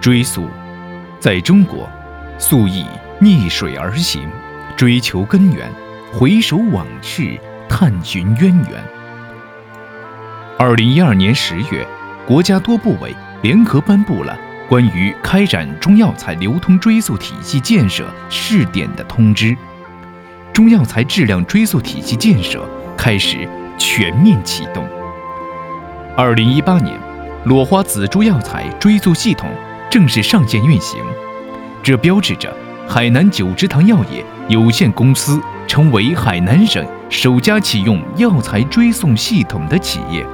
追溯，在中国，素以逆水而行，追求根源，回首往事，探寻渊源。2012年10月，国家多部委联合颁布了关于开展中药材流通追溯体系建设试点的通知，中药材质量追溯体系建设开始全面启动。2018年，裸花紫珠药材追溯系统正式上线运行，这标志着海南九芝堂药业有限公司成为海南省首家启用药材追溯系统的企业。